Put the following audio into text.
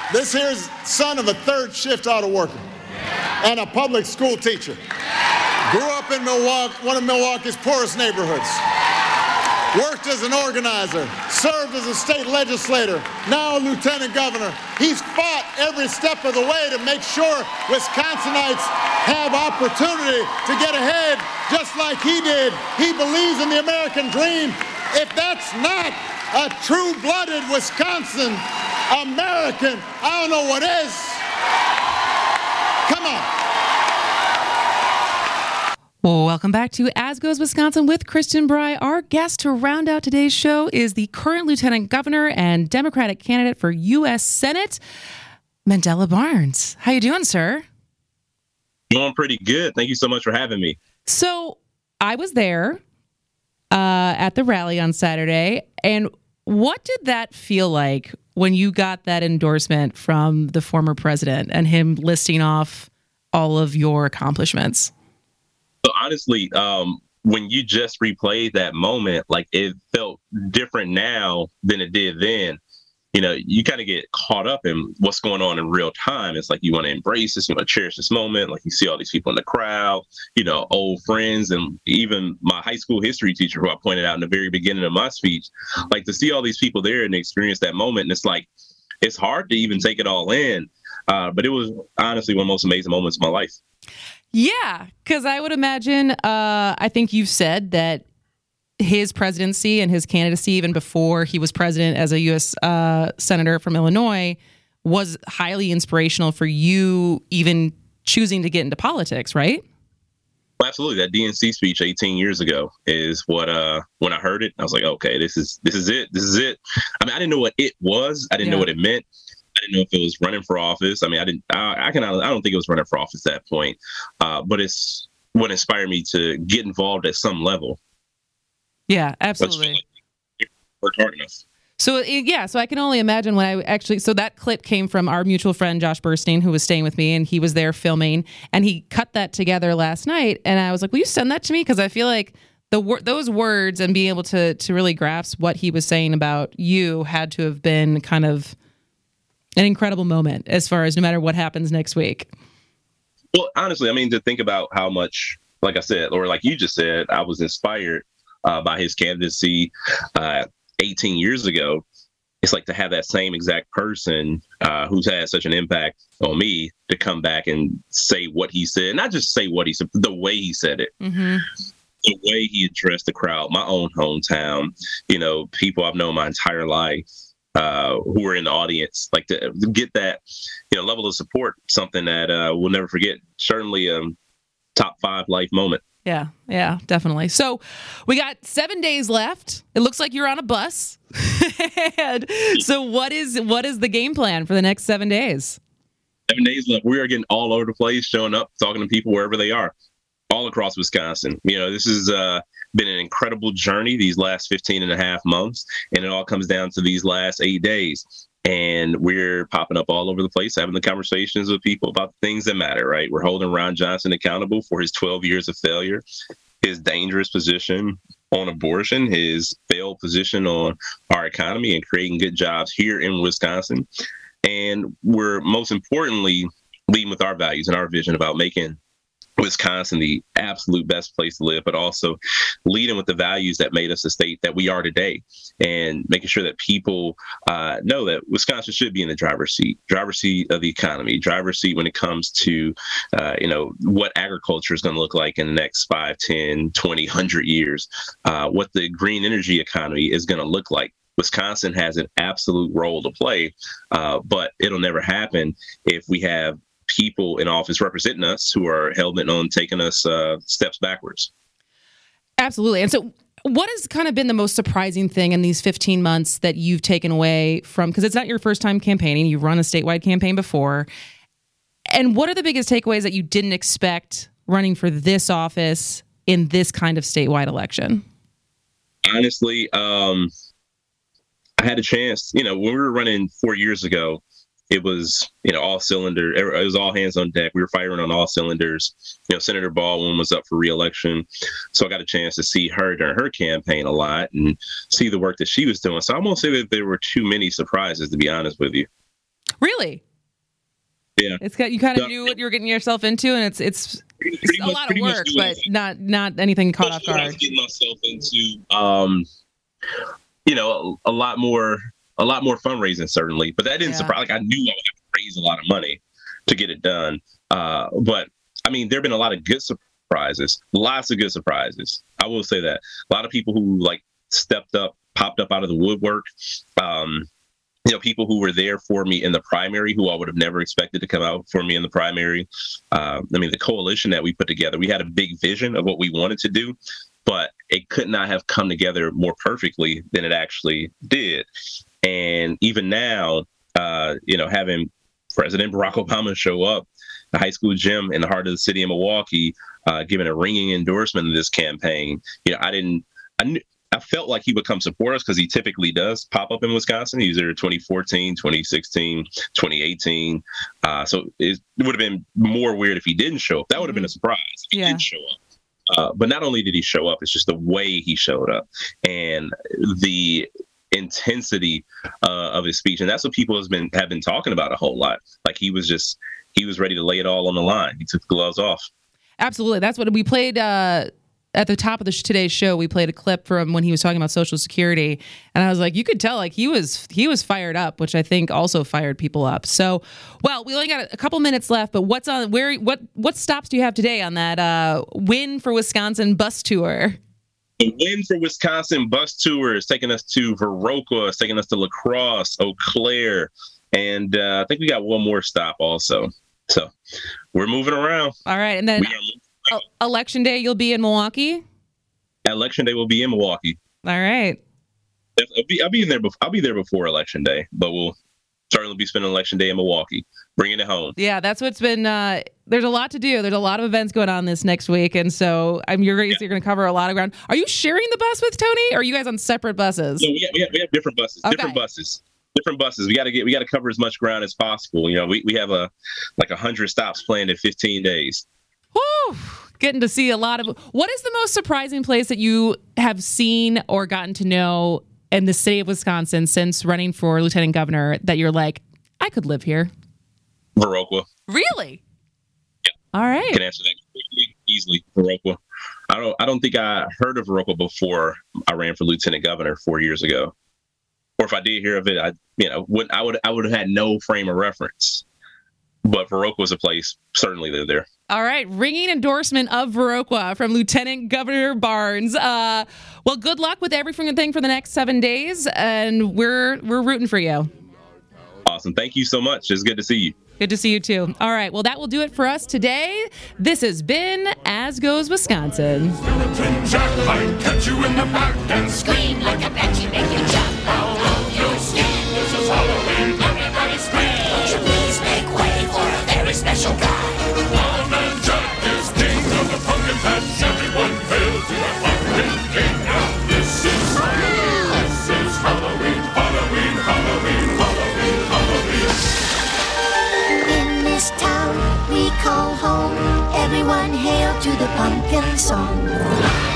This here's son of a third shift auto worker and a public school teacher. Grew up in Milwaukee, one of Milwaukee's poorest neighborhoods. Worked as an organizer, served as a state legislator, now a lieutenant governor. He's fought every step of the way to make sure Wisconsinites have opportunity to get ahead just like he did. He believes in the American dream. If that's not a true-blooded Wisconsin American, I don't know what is. Come on. Well, welcome back to As Goes Wisconsin with Christian Bry. Our guest to round out today's show is the current Lieutenant Governor and Democratic candidate for U.S. Senate, Mandela Barnes. How you doing, sir? Doing pretty good. Thank you so much for having me. So I was there at the rally on Saturday, and what did that feel like when you got that endorsement from the former president and him listing off all of your accomplishments? So honestly, when you just replayed that moment, like it felt different now than it did then. You know, you kind of get caught up in what's going on in real time. It's like you want to embrace this, you want to cherish this moment. Like you see all these people in the crowd, you know, old friends, and even my high school history teacher, who I pointed out in the very beginning of my speech, like to see all these people there and experience that moment. And it's like, it's hard to even take it all in. But it was honestly one of the most amazing moments of my life. Yeah, because I would imagine, I think you've said that his presidency and his candidacy, even before he was president as a U.S. Senator from Illinois, was highly inspirational for you even choosing to get into politics, right? Absolutely. That DNC speech 18 years ago is what, when I heard it, I was like, okay, this is it. This is it. I mean, I didn't know what it was. I didn't know what it meant. I didn't know if it was running for office. I mean, I don't think it was running for office at that point. But it's what inspired me to get involved at some level. Yeah, absolutely. Worked hard enough. So I can only imagine when so that clip came from our mutual friend, Josh Burstein, who was staying with me, and he was there filming, and he cut that together last night. And I was like, will you send that to me? Because I feel like those words and being able to really grasp what he was saying about you had to have been kind of an incredible moment as far as no matter what happens next week. Well, honestly, I mean, to think about how much, like I said, or like you just said, I was inspired by his candidacy 18 years ago. It's like to have that same exact person who's had such an impact on me to come back and say what he said, not just say what he said, the way he said it. Mm-hmm. The way he addressed the crowd, my own hometown, you know, people I've known my entire life, who were in the audience, like to get that, you know, level of support, something that we'll never forget. Certainly a top 5 life moment. Yeah, definitely. So we got 7 days left. It looks like you're on a bus. And so what is the game plan for the next 7 days? 7 days left. We are getting all over the place, showing up, talking to people wherever they are, all across Wisconsin. You know, this has been an incredible journey these last 15 and a half months, and it all comes down to these last 8 days. And we're popping up all over the place, having the conversations with people about the things that matter, right? We're holding Ron Johnson accountable for his 12 years of failure, his dangerous position on abortion, his failed position on our economy and creating good jobs here in Wisconsin. And we're most importantly leading with our values and our vision about making Wisconsin the absolute best place to live, but also leading with the values that made us the state that we are today, and making sure that people know that Wisconsin should be in the driver's seat of the economy, driver's seat when it comes to, what agriculture is going to look like in the next 5, 10, 20, 100 years, what the green energy economy is going to look like. Wisconsin has an absolute role to play, but it'll never happen if we have people in office representing us who are hell-bent on taking us steps backwards. Absolutely. And so what has kind of been the most surprising thing in these 15 months that you've taken away from, because it's not your first time campaigning, you've run a statewide campaign before, and what are the biggest takeaways that you didn't expect running for this office in this kind of statewide election? Honestly, I had a chance, when we were running 4 years ago, it was, all cylinder. It was all hands on deck. We were firing on all cylinders. Senator Baldwin was up for re-election. So I got a chance to see her during her campaign a lot and see the work that she was doing. So I won't say that there were too many surprises, to be honest with you. Really? Yeah. It's got, you kind of knew what you were getting yourself into, and it's a lot of work, but not anything caught off guard. I was getting myself into, a lot more fundraising, certainly, but that didn't surprise. Like, I knew I would have to raise a lot of money to get it done. But I mean, there've been a lot of good surprises, lots of good surprises. I will say that a lot of people who like stepped up, popped up out of the woodwork. People who were there for me in the primary, who I would have never expected to come out for me in the primary. The coalition that we put together, we had a big vision of what we wanted to do, but it could not have come together more perfectly than it actually did. And even now, having President Barack Obama show up, the high school gym in the heart of the city of Milwaukee, giving a ringing endorsement of this campaign, I felt like he would come support us because he typically does pop up in Wisconsin. He's there 2014, 2016, 2018. So it would have been more weird if he didn't show up. That would have been a surprise if he did show up. But not only did he show up, it's just the way he showed up and the intensity of his speech. And that's what people have been talking about a whole lot. Like he was ready to lay it all on the line. He took the gloves off. Absolutely. That's what we played at the top of today's show. We played a clip from when he was talking about Social Security, and I was like, you could tell like he was fired up, which I think also fired people up. So, well, we only got a couple minutes left, but what stops do you have today on that Win for Wisconsin bus tour? The Win for Wisconsin bus tour is taking us to Viroqua, it's taking us to La Crosse, Eau Claire, and I think we got one more stop also. So we're moving around. All right, and then Election Day, you'll be in Milwaukee? Election Day will be in Milwaukee. All right. I'll be there before Election Day, but we'll certainly be spending Election Day in Milwaukee, bringing it home. Yeah, that's what's been. There's a lot to do. There's a lot of events going on this next week, and so you're going to cover a lot of ground. Are you sharing the bus with Tony, or are you guys on separate buses? No, we have different buses. Okay. Different buses. We got to cover as much ground as possible. We have 100 stops planned in 15 days. Woo! Getting to see a lot of. What is the most surprising place that you have seen or gotten to know in the state of Wisconsin since running for lieutenant governor that you're like, I could live here? Viroqua. Really? Yeah. All right. I can answer that quickly, easily. Viroqua. I don't think I heard of Viroqua before I ran for lieutenant governor 4 years ago. Or if I did hear of it, I would have had no frame of reference. But Viroqua was a place, certainly they're there. All right. Ringing endorsement of Viroqua from Lieutenant Governor Barnes. Well, good luck with everything for the next 7 days, and we're rooting for you. Awesome. Thank you so much. It's good to see you. Good to see you, too. All right. Well, that will do it for us today. This has been As Goes Wisconsin. Skeleton Jack, I catch you in the back and Scream like a banshee, make you jump out of your skin. This is Halloween, everybody scream. Won't you please make way for a very special guy? Old Man Jack is king of the pumpkin patch. Everyone hail to the pumpkin king. Now this is Halloween, Halloween, Halloween, Halloween, Halloween. In this town we call home, everyone hail to the pumpkin song.